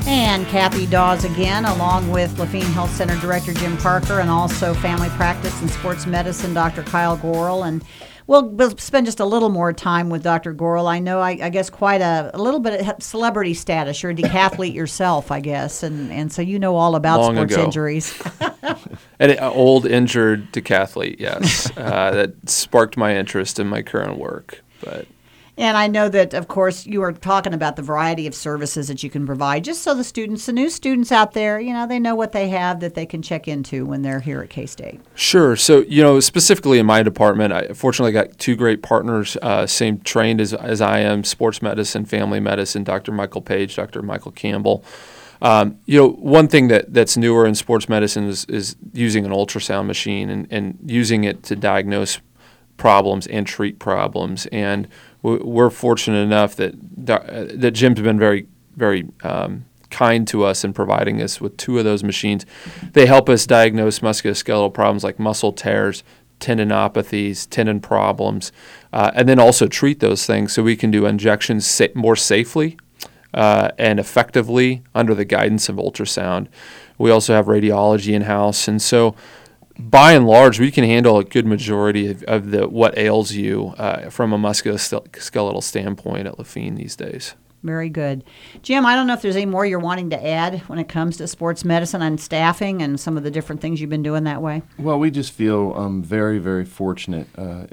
And Kathy Dawes again, along with Lafayette Health Center Director Jim Parker, and also Family Practice and Sports Medicine Dr. Kyle Gorel. And we'll spend just a little more time with Dr. Gorel. I know, I guess, quite a little bit of celebrity status. You're a decathlete yourself, I guess, and so you know all about Long sports ago. Injuries. An old injured decathlete, yes, that sparked my interest in my current work. And I know that, of course, you are talking about the variety of services that you can provide, just so the new students out there, they know what they have that they can check into when they're here at K-State. Sure. So, specifically in my department, I fortunately got two great partners, same trained as I am, sports medicine, family medicine, Dr. Michael Page, Dr. Michael Campbell. One thing that's newer in sports medicine is using an ultrasound machine and using it to diagnose problems and treat problems. And we're fortunate enough that Jim's been very, very kind to us in providing us with two of those machines. They help us diagnose musculoskeletal problems like muscle tears, tendinopathies, tendon problems, and then also treat those things so we can do injections more safely and effectively under the guidance of ultrasound. We also have radiology in-house, and so by and large, we can handle a good majority of what ails you from a musculoskeletal standpoint at Lafayette these days. Very good. Jim, I don't know if there's any more you're wanting to add when it comes to sports medicine and staffing and some of the different things you've been doing that way. Well, we just feel very, very fortunate.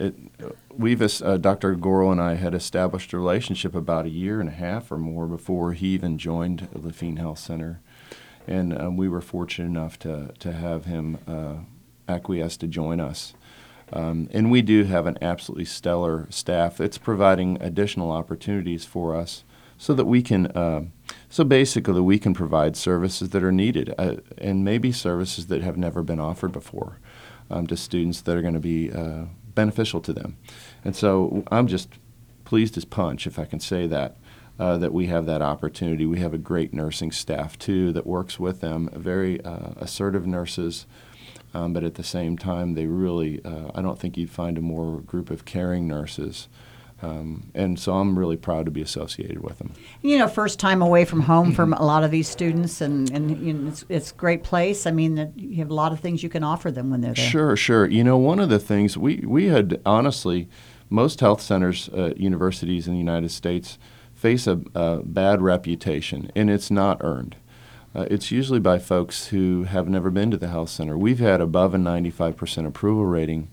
Dr. Gorel and I had established a relationship about a year and a half or more before he even joined Lafayette Health Center. And we were fortunate enough to have him acquiesce to join us. And we do have an absolutely stellar staff that's providing additional opportunities for us so that we can, we can provide services that are needed and maybe services that have never been offered before to students that are going to be beneficial to them. And so I'm just pleased as punch, if I can say that we have that opportunity. We have a great nursing staff, too, that works with them, very assertive nurses. But at the same time, they really, I don't think you'd find a more group of caring nurses. And so I'm really proud to be associated with them. First time away from home for a lot of these students, and it's a great place. I mean, you have a lot of things you can offer them when they're there. Sure. One of the things we had, honestly, most health centers, universities in the United States face a bad reputation, and it's not earned. It's usually by folks who have never been to the health center. We've had above a 95% approval rating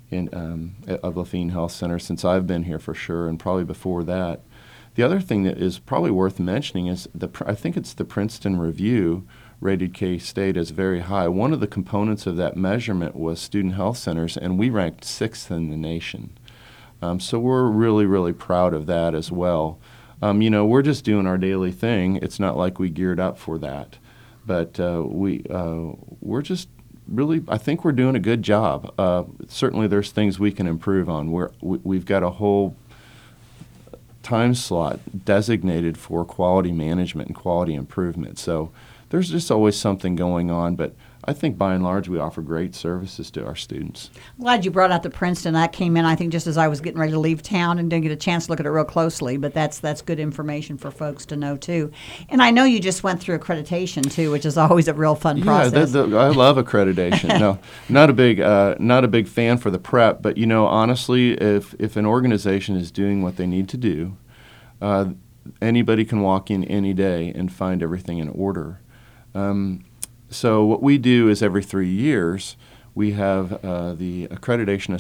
of Lafayette Health Center since I've been here for sure, and probably before that. The other thing that is probably worth mentioning is I think it's the Princeton Review rated K-State as very high. One of the components of that measurement was student health centers, and we ranked 6th in the nation. So we're really, really proud of that as well. We're just doing our daily thing. It's not like we geared up for that, but we're just really, I think we're doing a good job. Certainly there's things we can improve on. We've got a whole time slot designated for quality management and quality improvement. So there's just always something going on, but I think by and large we offer great services to our students. I'm glad you brought out the Princeton. That came in, I think, just as I was getting ready to leave town and didn't get a chance to look at it real closely, but that's good information for folks to know, too. And I know you just went through accreditation, too, which is always a real fun process. Yeah, I love accreditation. No, not a big fan for the prep, but, honestly, if an organization is doing what they need to do, anybody can walk in any day and find everything in order. So what we do is every 3 years we have the Accreditation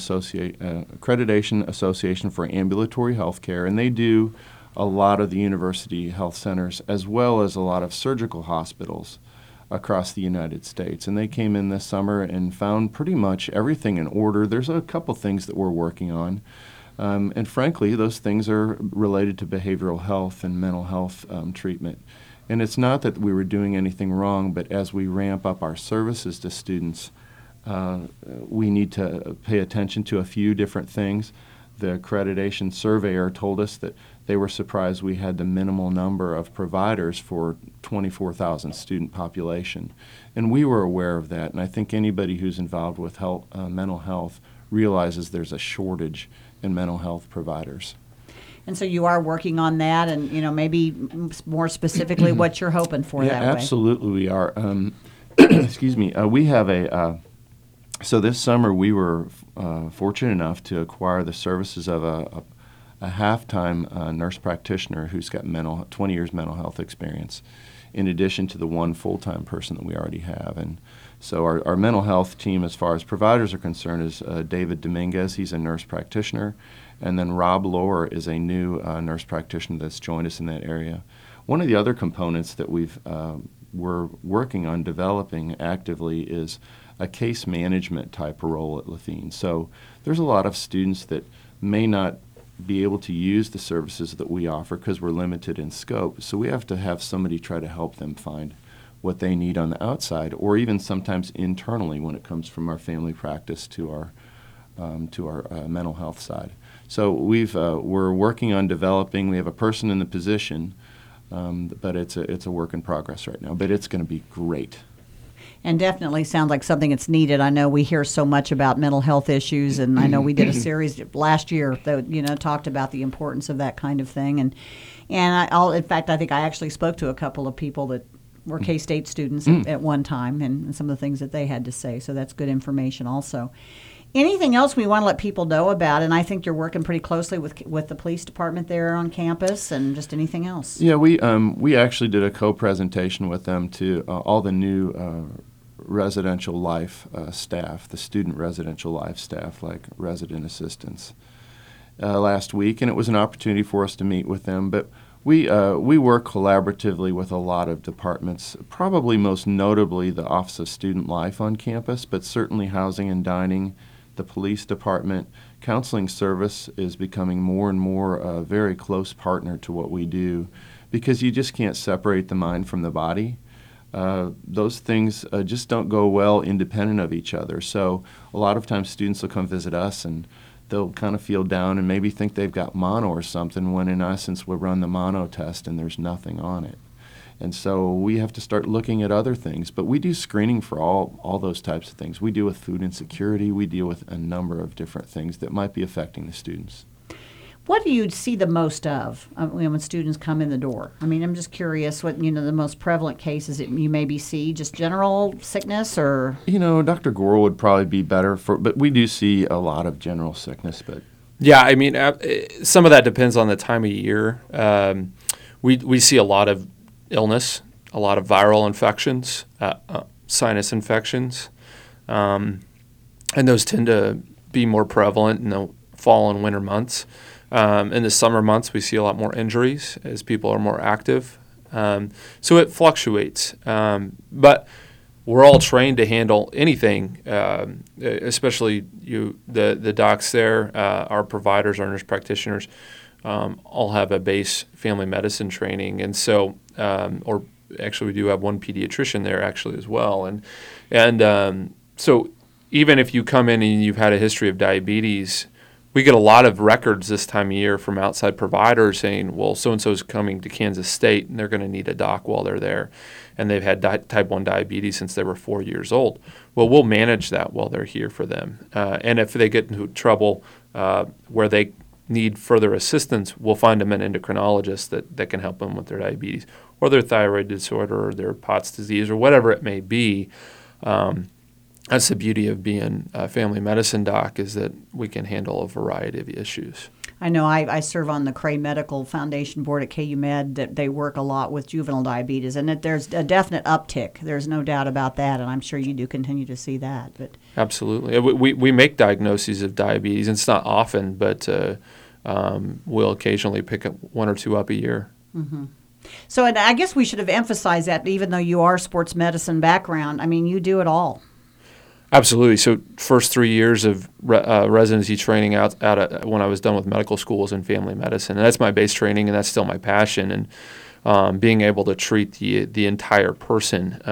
Association for Ambulatory Healthcare, and they do a lot of the university health centers as well as a lot of surgical hospitals across the United States. And they came in this summer and found pretty much everything in order. There's a couple things that we're working on. And frankly, those things are related to behavioral health and mental health treatment. And it's not that we were doing anything wrong, but as we ramp up our services to students, we need to pay attention to a few different things. The accreditation surveyor told us that they were surprised we had the minimal number of providers for 24,000 student population. And we were aware of that, and I think anybody who's involved with mental health realizes there's a shortage in mental health providers. And so you are working on that, and maybe more specifically what you're hoping for that way. Absolutely we are. Excuse me. We have so this summer we were fortunate enough to acquire the services of a half-time nurse practitioner who's got 20 years mental health experience, in addition to the one full-time person that we already have. And so our mental health team, as far as providers are concerned, is David Dominguez. He's a nurse practitioner. And then Rob Lohr is a new nurse practitioner that's joined us in that area. One of the other components that we're working on developing actively is a case management type role at Lafayette. So there's a lot of students that may not be able to use the services that we offer because we're limited in scope. So we have to have somebody try to help them find what they need on the outside, or even sometimes internally when it comes from our family practice to our mental health side. So we're working on developing. We have a person in the position, but it's a work in progress right now. But it's going to be great. And definitely sounds like something that's needed. I know we hear so much about mental health issues, and I know we did a series last year that talked about the importance of that kind of thing. And in fact, I think I actually spoke to a couple of people that were K-State students at one time, and some of the things that they had to say. So that's good information also. Anything else we want to let people know about? And I think you're working pretty closely with the police department there on campus, and just anything else. Yeah, we actually did a co-presentation with them to all the new residential life staff, the student residential life staff, like resident assistants, last week, and it was an opportunity for us to meet with them. But we work collaboratively with a lot of departments, probably most notably the Office of Student Life on campus, but certainly housing and dining, the police department. Counseling service is becoming more and more a very close partner to what we do, because you just can't separate the mind from the body. Those things just don't go well independent of each other. So a lot of times students will come visit us and they'll kind of feel down and maybe think they've got mono or something, when in essence we'll run the mono test and there's nothing on it. And so we have to start looking at other things. But we do screening for all those types of things. We deal with food insecurity. We deal with a number of different things that might be affecting the students. What do you see the most of when students come in the door? I mean, I'm just curious what, the most prevalent cases that you maybe see, just general sickness or? Dr. Gore would probably be better but we do see a lot of general sickness. But yeah, I mean, some of that depends on the time of year. We see a lot of illness, a lot of viral infections, sinus infections, and those tend to be more prevalent in the fall and winter months. In the summer months, we see a lot more injuries as people are more active. So it fluctuates. But we're all trained to handle anything, especially the docs there, our providers, our nurse practitioners, all have a base family medicine training. And so, or actually we do have one pediatrician there actually as well. And so even if you come in and you've had a history of diabetes, we get a lot of records this time of year from outside providers saying, well, so-and-so is coming to Kansas State and they're going to need a doc while they're there. And they've had type 1 diabetes since they were 4 years old. Well, we'll manage that while they're here for them. And if they get into trouble where they need further assistance, we'll find them an endocrinologist that can help them with their diabetes or their thyroid disorder or their POTS disease or whatever it may be. That's the beauty of being a family medicine doc, is that we can handle a variety of issues. I know I serve on the Cray Medical Foundation Board at KU Med, that they work a lot with juvenile diabetes, and that there's a definite uptick. There's no doubt about that, and I'm sure you do continue to see that. But absolutely. We make diagnoses of diabetes, and it's not often, but we'll occasionally pick up one or two up a year. Mm-hmm. So I guess we should have emphasized that, even though you are sports medicine background, I mean, you do it all. Absolutely. So first 3 years of residency training out when I was done with medical school was in family medicine. And that's my base training, and that's still my passion. And being able to treat the entire person.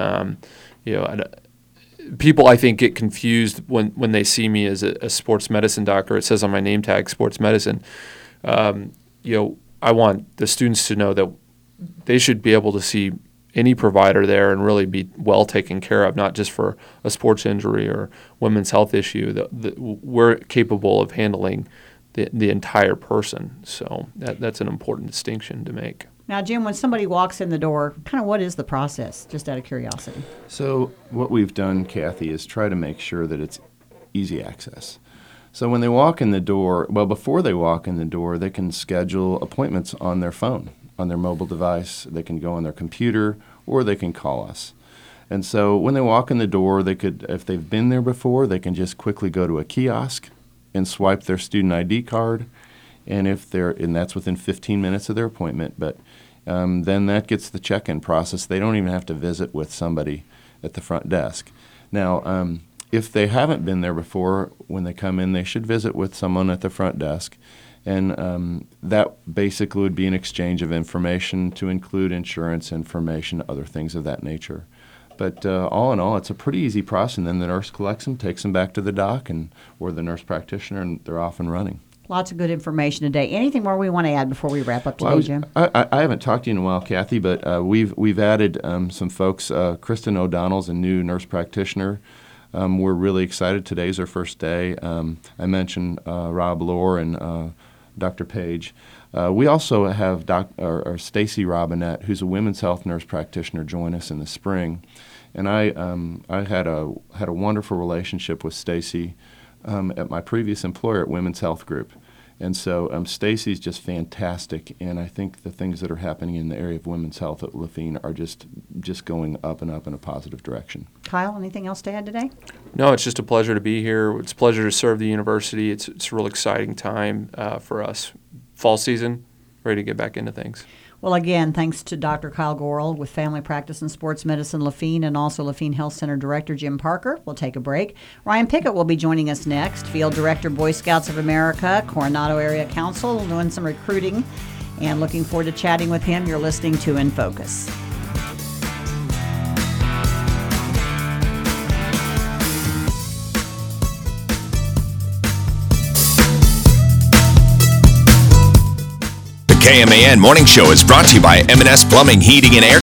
People, I think, get confused when they see me as a sports medicine doctor. It says on my name tag, sports medicine. I want the students to know that they should be able to see any provider there and really be well taken care of, not just for a sports injury or women's health issue. We're capable of handling the entire person. So that's an important distinction to make. Now, Jim, when somebody walks in the door, kind of what is the process, just out of curiosity? So what we've done, Kathy, is try to make sure that it's easy access. So when they walk in the door, well, before they walk in the door, they can schedule appointments on their phone, on their mobile device. They can go on their computer, or they can call us. And so when they walk in the door, they could, if they've been there before, they can just quickly go to a kiosk and swipe their student ID card. And that's within 15 minutes of their appointment. But then that gets the check-in process. They don't even have to visit with somebody at the front desk. Now, if they haven't been there before, when they come in, they should visit with someone at the front desk. And that basically would be an exchange of information to include insurance information, other things of that nature. But all in all, it's a pretty easy process. And then the nurse collects them, takes them back to the doc or the nurse practitioner, and they're off and running. Lots of good information today. Anything more we want to add before we wrap up today, Jim? I haven't talked to you in a while, Kathy, but we've added some folks. Kristen O'Donnell's a new nurse practitioner. We're really excited. Today's our first day. I mentioned Rob Lohr and Dr. Page. We also have Stacy Robinette, who's a women's health nurse practitioner, join us in the spring. And I had a wonderful relationship with Stacy at my previous employer at Women's Health Group. And so Stacy's just fantastic, and I think the things that are happening in the area of women's health at Lafayette are just going up and up in a positive direction. Kyle, anything else to add today? No, it's just a pleasure to be here. It's a pleasure to serve the university. It's a real exciting time for us. Fall season, ready to get back into things. Well, again, thanks to Dr. Kyle Gorel with Family Practice and Sports Medicine Lafayette, and also Lafayette Health Center Director Jim Parker. We'll take a break. Ryan Pickett will be joining us next. Field Director, Boy Scouts of America, Coronado Area Council, doing some recruiting, and looking forward to chatting with him. You're listening to In Focus. KMAN Morning Show is brought to you by M&S Plumbing, Heating, and Air